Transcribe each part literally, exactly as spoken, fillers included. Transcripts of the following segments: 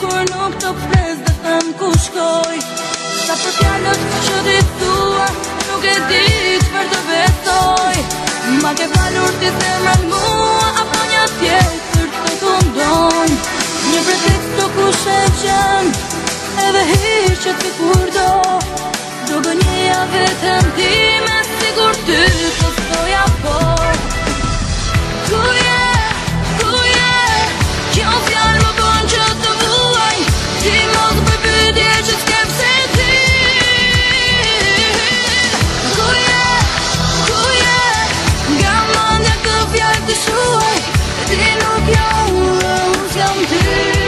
kur nuk të pres dhe them ku shkoj. Sa për fjallët që ti thua, nuk e di çfarë të besoj. Ma ke falur ti zemrën mua, apo një tjetër të kundon. Një pretekst të kush e qen, edhe hiqet si kur do. Do gënjeja vetëm ti me sigur ty të stoja po. Ku je, ku je, kjo fjallë më bon që të vuaj. Ti mos bëj pyetje që s'kem se ti. Ku je, ku je, nga mendja të fjallë të shuaj. Ti nuk jam, unë s'jam ty.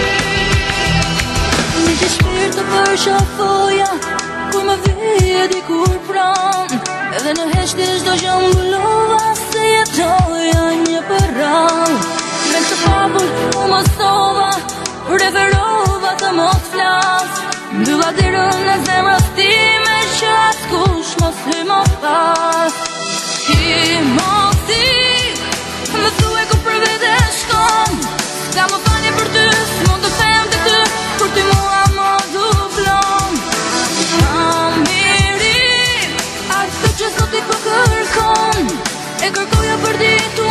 Një që shpirë të përshafoja, kur më vidi kur pran. Edhe në heshti çdo gjë mbulova, se jetoja një për rall. Me këtë papull u mësova, preferova të mos flas. Mbylla derën e zemrës time, që askush mos hy më pas. Ti mos i, më thuaj ku për vete shkon. S'ka më falje për ty, s'mund të them të ty, kur ti mua më dublon. Amiri, atë që sot i po kërkon, e kërkoja për ditu